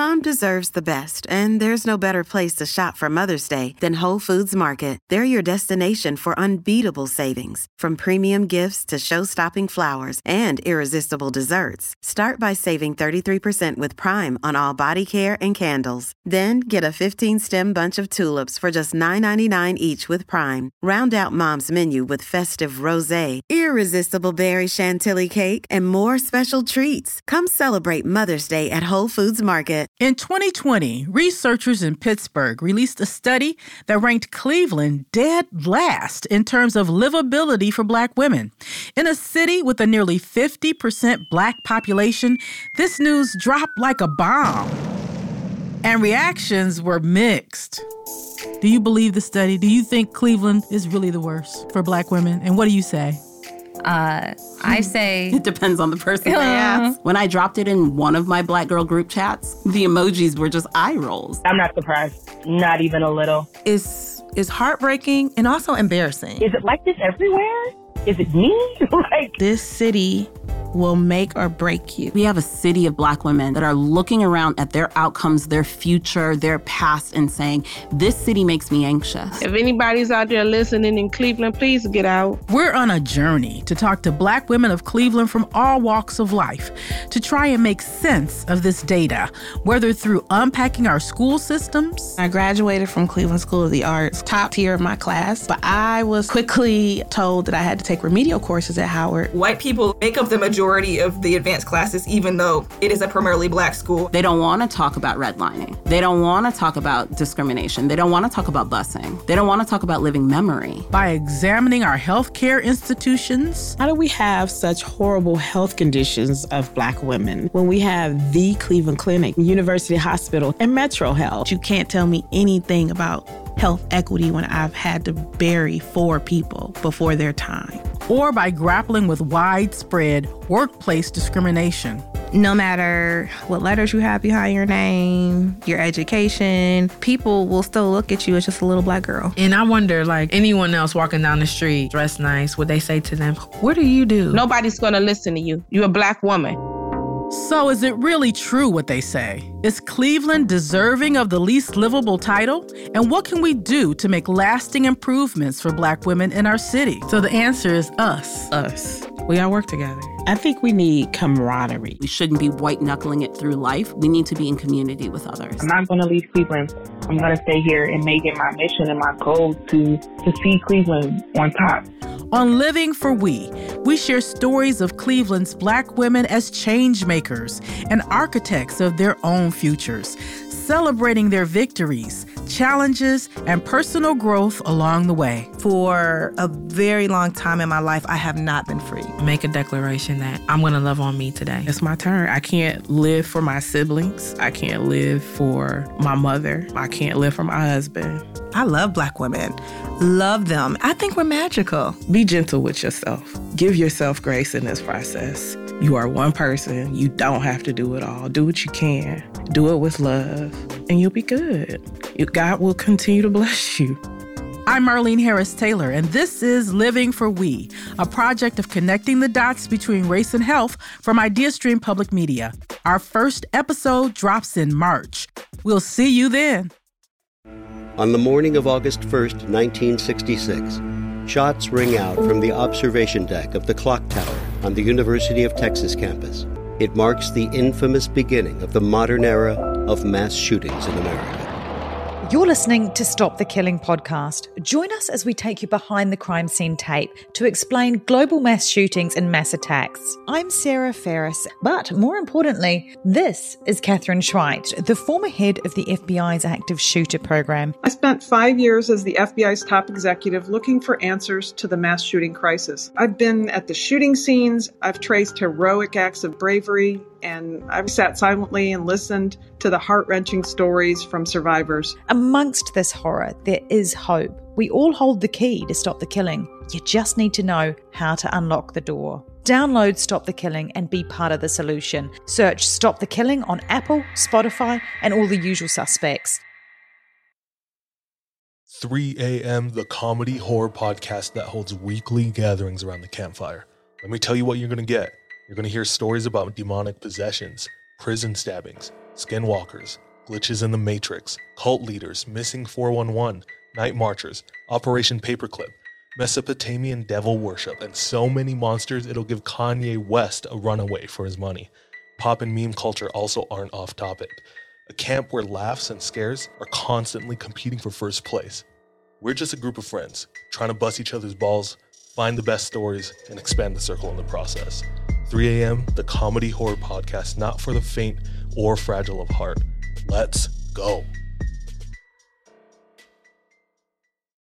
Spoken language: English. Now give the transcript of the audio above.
Mom deserves the best, and there's no better place to shop for Mother's Day than Whole Foods Market. They're your destination for unbeatable savings, from premium gifts to show-stopping flowers and irresistible desserts. Start by saving 33% with Prime on all body care and candles. Then get a 15-stem bunch of tulips for just $9.99 each with Prime. Round out Mom's menu with festive rosé, irresistible berry chantilly cake, and more special treats. Come celebrate Mother's Day at Whole Foods Market. In 2020, researchers in Pittsburgh released a study that ranked Cleveland dead last in terms of livability for Black women. In a city with a nearly 50% Black population, this news dropped like a bomb. And reactions were mixed. Do you believe the study? Do you think Cleveland is really the worst for Black women? And what do you say? I say... It depends on the person they ask. When I dropped it in one of my Black girl group chats, the emojis were just eye rolls. I'm not surprised. Not even a little. It's heartbreaking and also embarrassing. Is it like this everywhere? Is it me? This city will make or break you. We have a city of Black women that are looking around at their outcomes, their future, their past, and saying, this city makes me anxious. If anybody's out there listening in Cleveland, please get out. We're on a journey to talk to Black women of Cleveland from all walks of life to try and make sense of this data, whether through unpacking our school systems. I graduated from Cleveland School of the Arts, top tier of my class, but I was quickly told that I had to take remedial courses at Howard. White people make up the majority of the advanced classes, even though it is a primarily Black school. They don't want to talk about redlining. They don't want to talk about discrimination. They don't want to talk about busing. They don't want to talk about living memory. By examining our healthcare institutions. How do we have such horrible health conditions of Black women when we have the Cleveland Clinic, University Hospital, and Metro Health? You can't tell me anything about health equity when I've had to bury 4 people before their time. Or by grappling with widespread workplace discrimination. No matter what letters you have behind your name, your education, people will still look at you as just a little Black girl. And I wonder, like, anyone else walking down the street dressed nice, would they say to them, what do you do? Nobody's going to listen to you. You're a Black woman. So is it really true what they say? Is Cleveland deserving of the least livable title? And what can we do to make lasting improvements for Black women in our city? So the answer is us. Us. We all work together. I think we need camaraderie. We shouldn't be white-knuckling it through life. We need to be in community with others. I'm not going to leave Cleveland. I'm going to stay here and make it my mission and my goal to see Cleveland on top. On Living for we share stories of Cleveland's Black women as change makers and architects of their own futures, celebrating their victories, challenges, and personal growth along the way. For a very long time in my life, I have not been free. Make a declaration that I'm going to love on me today. It's my turn. I can't live for my siblings. I can't live for my mother. I can't live for my husband. I love Black women. Love them. I think we're magical. Be gentle with yourself. Give yourself grace in this process. You are one person. You don't have to do it all. Do what you can. Do it with love, and you'll be good. God will continue to bless you. I'm Marlene Harris Taylor, and this is Living for We, a project of connecting the dots between race and health from IdeaStream Public Media. Our first episode drops in March. We'll see you then. On the morning of August 1st, 1966, shots ring out from the observation deck of the clock tower on the University of Texas campus. It marks the infamous beginning of the modern era of mass shootings in America. You're listening to Stop the Killing podcast. Join us as we take you behind the crime scene tape to explain global mass shootings and mass attacks. I'm Sarah Ferris, but more importantly, this is Catherine Schweit, the former head of the FBI's active shooter program. I spent 5 years as the FBI's top executive looking for answers to the mass shooting crisis. I've been at the shooting scenes, I've traced heroic acts of bravery, and I've sat silently and listened to the heart-wrenching stories from survivors. Amongst this horror, there is hope. We all hold the key to stop the killing. You just need to know how to unlock the door. Download Stop the Killing and be part of the solution. Search Stop the Killing on Apple, Spotify, and all the usual suspects. 3 a.m., the comedy horror podcast that holds weekly gatherings around the campfire. Let me tell you what you're going to get. You're going to hear stories about demonic possessions, prison stabbings, skinwalkers, glitches in the Matrix, cult leaders, missing 411, night marchers, Operation Paperclip, Mesopotamian devil worship, and so many monsters it'll give Kanye West a runaway for his money. Pop and meme culture also aren't off topic. A camp where laughs and scares are constantly competing for first place. We're just a group of friends, trying to bust each other's balls, find the best stories, and expand the circle in the process. 3 a.m., the comedy horror podcast not for the faint or fragile of heart. Let's go.